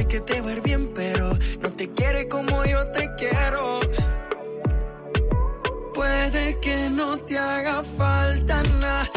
que te va a ir bien, pero no te quiere como yo te quiero. Puede que no te haga falta nada,